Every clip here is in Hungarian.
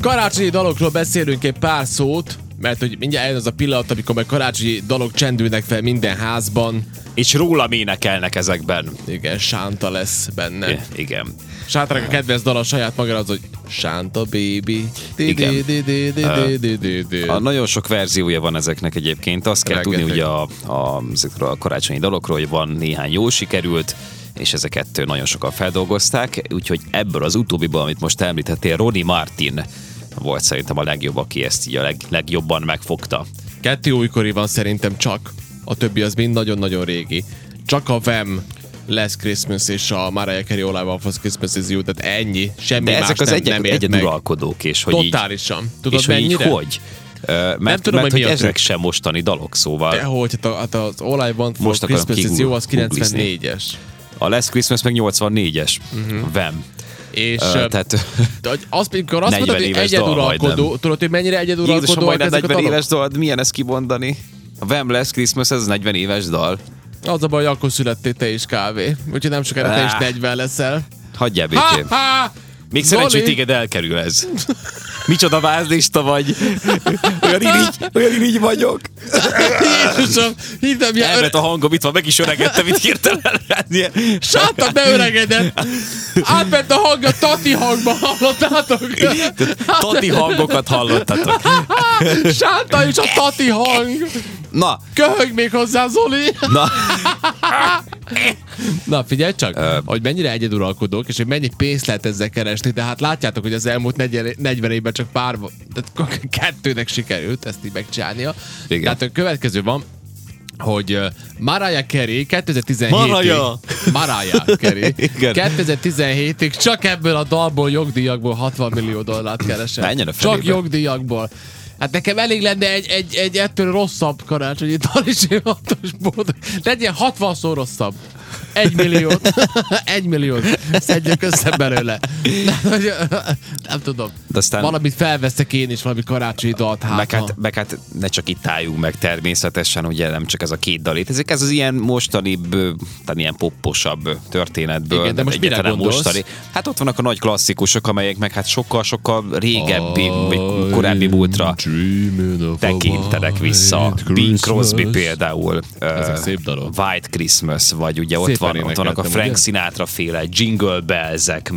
Karácsonyi dalokról beszélünk egy pár szót, mert hogy mindjárt eljön az a pillanat, amikor meg karácsonyi dalok csendülnek fel minden házban. És rólam énekelnek ezekben. Igen, Sánta lesz benne. Igen. Sántának a kedvenc dala saját magára az, hogy Sánta baby. Igen. Nagyon sok verziója van ezeknek egyébként. Azt kell tudni ugye ezekről a karácsonyi dalokról, hogy van néhány jó sikerült, és ezeket nagyon sokan feldolgozták, úgyhogy ebből az utóbbiból, amit most említettél, Ronnie Martin volt szerintem a legjobb, aki ezt így a legjobban megfogta. 2 újkori van szerintem csak, a többi az mind nagyon-nagyon régi. Csak a Wham! Last Christmas és a Mariah Carey All I Want for Christmas Is You, tehát ennyi, semmi de más ezek az nem ért egyeduralkodók, és hogy totálisan. így, Tudod és mennyire? Hogy így, mert, nem tudom, mert hogy hogy mi ezek sem mostani dalok, szóval... Dehogy, hát az All I Want for Christmas Is You az 94-es. A Last Christmas meg 84-es. Wham! És tehát azt mondod, hogy egyeduralkodó, tudod, hogy mennyire egyeduralkodó? Jézusom, majdnem 40 éves dal, milyen ezt kimondani? A Wham! Last Christmas, ez 40 éves dal. Az a baj, hogy akkor születtél te is kávé. Úgyhogy nem sokára te is 40 leszel. Hagyjál békén. Még szerencsé, hogy téged elkerül ez. Micsoda vázlista vagy. Olyan irigy vagyok. Jézusom, hittem, elment a hangom, itt van, meg is öregedtem, itt hirtelen. Sánta, beöregedett. Átment a hang, a Tati hangba, hallottátok? Tati hangokat hallottatok. Sánta és a Tati hang. Na. Köhög még hozzá, Zoli. Na. Na, figyelj csak, hogy mennyire egyeduralkodók, és hogy mennyi pénzt lehet ezzel keresni, de hát látjátok, hogy az elmúlt 40 évben csak tehát 2-nek sikerült ezt így megcsinálnia. Igen. Tehát a következő van, hogy Mariah Carey 2017-ig Mariah Carey 2017-ig csak ebből a dalból, jogdíjakból 60 millió dollárt keresett. Csak jogdíjakból. Hát nekem elég lenne egy ettől rosszabb karácsonyi dal is, legyen 60-szor rosszabb. 1 milliót. 1 milliót. Szedjük össze belőle. Nem tudom. Aztán valamit felveszek én is, valami karácsonyi dalt meg hát ne csak itt álljunk meg természetesen, ugye nem csak ez a 2 dal létezik, ez az ilyen mostanibb, tehát ilyen popposabb történetből. Igen, de most mire gondolsz? Mostani. Hát ott vannak a nagy klasszikusok, amelyek meg hát sokkal régebbi, vagy korábbi múltra tekintenek vissza. Bing Crosby például. White Christmas, vagy ugye ott vannak a Frank Sinatra féle Jingle Bells-ek,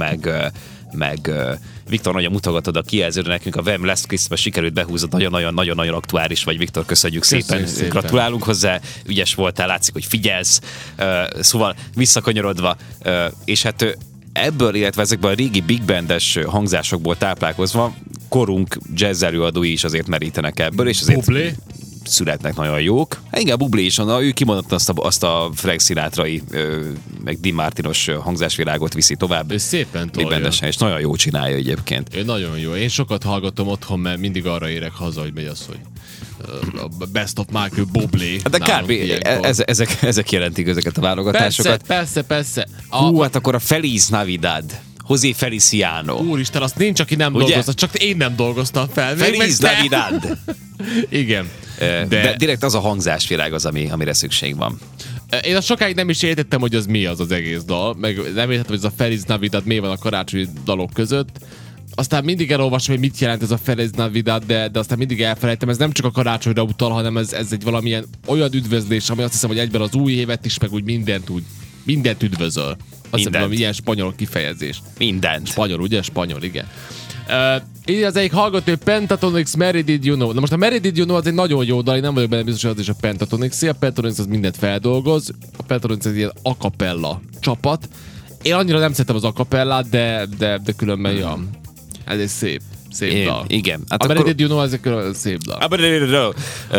meg Viktor, nagyon mutogatod a kijelzőre nekünk, a Wham! Last Christmas sikerült behúzod, nagyon-nagyon aktuális vagy, Viktor, köszönjük szépen. Gratulálunk hozzá, ügyes voltál, látszik, hogy figyelsz, szóval visszakanyarodva, és hát ebből, illetve ezekből a régi big bandes hangzásokból táplálkozva korunk jazz előadói is azért merítenek ebből, és azért születnek nagyon jók. Igen, Bublé is, ő kimondott azt a Frank Sinatrai, meg Dean Martinos hangzásvilágot viszi tovább. Ő szépen tolja. És nagyon jó csinálja egyébként. Ő nagyon jó. Én sokat hallgatom otthon, mert mindig arra érek haza, hogy megy az, hogy a Best of Michael Bublé. De kb. Ezek jelentik ezeket a válogatásokat. Persze. Hát akkor a Feliz Navidad. José Feliciano. Úristen, azt nincs, aki nem dolgozta, csak én nem dolgoztam fel. Feliz Navidad. Igen. De direkt az a hangzásvilág az, amire szükség van. Én azt sokáig nem is értettem, hogy mi az egész dal, meg nem értettem, hogy ez a Feliz Navidad mi van a karácsonyi dalok között. Aztán mindig elolvasom, hogy mit jelent ez a Feliz Navidad, de aztán mindig elfelejtem, ez nem csak a karácsonyra utal, hanem ez egy valamilyen olyan üdvözlés, ami azt hiszem, hogy egyben az új évet is, meg úgy mindent üdvözöl. Azt hiszem, valami ilyen spanyol kifejezés. Mindent. Spanyol, ugye? Spanyol, igen. Így az egyik hallgató, Pentatonix, Mary Did You Know. Na most a Mary Did You Know az egy nagyon jó dal, én nem vagyok benne biztos, hogy az is a Pentatonix. A Pentatonix az mindent feldolgoz. A Pentatonix egy ilyen a cappella csapat. Én annyira nem szeretem az a cappellát, de különben ez egy szép dal. Igen. Hát a Mary Did You Know az egy szép dal. A Mary Did You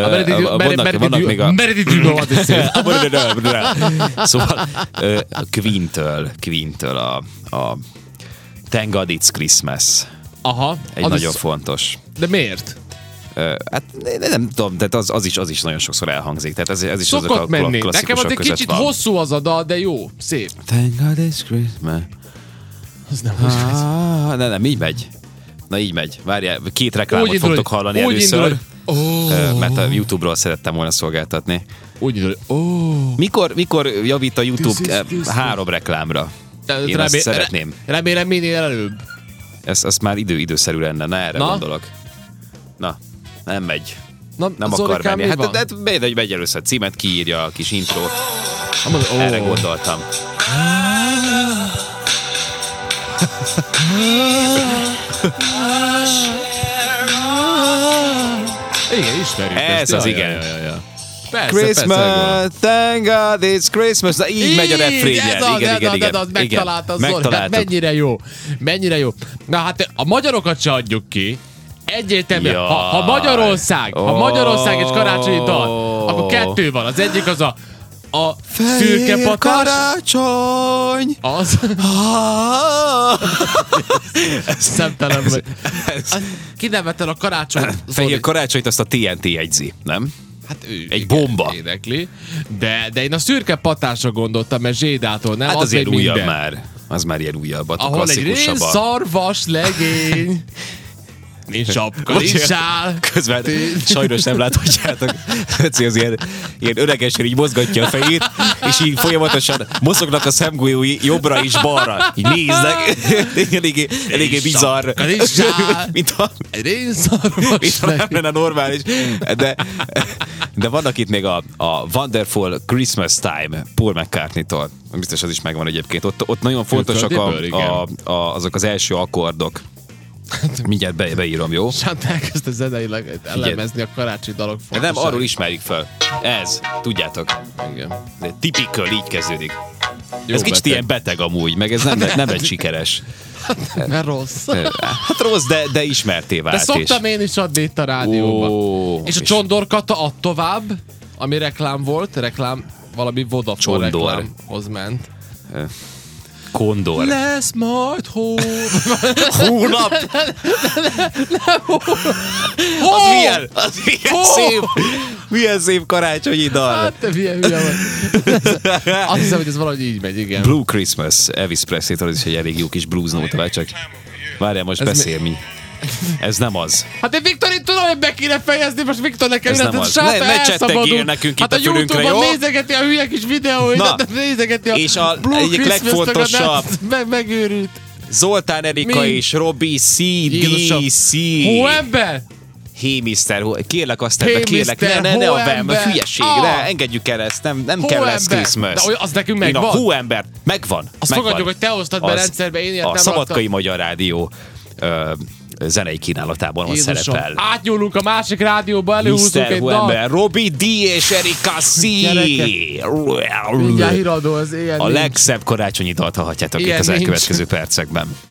Know az egy szép dal. Szóval Queen-től a Thank God It's Christmas. Aha. Egy nagyon fontos. De miért? Hát nem tudom, de az is nagyon sokszor elhangzik. Tehát ez is szokott azok a menni. Nekem az egy kicsit van. hosszú az a dal, de jó, szép. Thank God It's Christmas. Az nem nem, így megy. Na így megy. Várjál, 2 reklámot fogtok hallani először. Mert a YouTube-ról szerettem volna szolgáltatni. Úgy indul, Mikor javít a YouTube 3 reklámra? Én azt szeretném. Remélem minél előbb. Ez már időszerű lenne, na erre gondolok. Na, nem megy. Nem akar menni. Hát megy először címet, kiírja a kis intrót. Erre gondoltam. Igen, ismerjük. Ez az igen. Persze, Christmas, thank God it's Christmas. Na, így megy a refrénje. Igen. Megtalálta Zoli. Hát mennyire jó. Na hát a magyarokat se adjuk ki. Egyértelműen, ha Magyarország és karácsonyi dal, akkor kettő van. Az egyik az a szürke patás. Karácsony! Az. Szemtelen vagy. Kinevettel a karácsony. Fehér karácsonyt azt a TNT jegyzi, nem? Hát ő egy bomba. Énekli. De én a szürke patásra gondoltam, mert Zsédától nem. Hát az ilyen újabb már. Az már ilyen újabb, a klasszikusabb. Ahol egy szarvas legény. Nincs sapka, nincs sál. Közben sajnos nem láthatjátok. Az ilyen öregesen így mozgatja a fejét, és így folyamatosan mozognak a szemgolyói jobbra és balra. Így néznek. Eléggé bizarr. Mint nem lenne normális. De vannak itt még a Wonderful Christmas Time Paul McCartney-tól. Biztos az is megvan egyébként. Ott nagyon fontosak azok az első akkordok. Mindjárt beírom, jó? Hát elkezdte zeneileg elemezni a karácsonyi dalok fontosak. Nem, arról ismerjük fel. Ez, tudjátok. Igen. De typical, így kezdődik. Jó, ez kicsit ilyen beteg amúgy, meg ez nem egy sikeres. Mert rossz. Hát rossz, de ismerté vált. De szoktam én is adni itt a rádióban. És a Csondorkata ad tovább, ami reklám volt, valami Vodafone reklámhoz ment. Kondor. Lesz majd hónap. Az milyen szép. Milyen szép karácsonyi dal. Hát te milyen hülye vagy. Azt hiszem, hogy ez valahogy így megy, igen. Blue Christmas, Elvis Presley-től is egy elég jó kis blues nóta, csak várjál, most beszél mi. Ez nem az. Hát én Viktor, itt tudom, hogy be kéne fejezni, most Viktor nekem ne csettegél nekünk itt a fülünkre, jó? Hát a YouTube-on nézegeti a hülye kis videóit, nézegeti a és egyik legfontosabb, megőrült. Zoltán Erika és Robi CDC. Hóember? Hey Mister, kérlek azt ebbe, kérlek, ne a hülyeség, ne, engedjük el ezt, nem kell lesz Christmas. De az nekünk megvan. A hóember, megvan. Azt fogadjuk, hogy te hoztad be rendszerbe, én ilyet nem adtam. A Szabadkai Magyar Rádió zenei kínálatában ott szerepel. Átnyúlunk a másik rádióba, előhúzunk egy dal. Robi D. és Erika C. Mindjárt híradó az ilyen. A legszebb karácsonyi dalt hallhatjátok itt az elkövetkező percekben.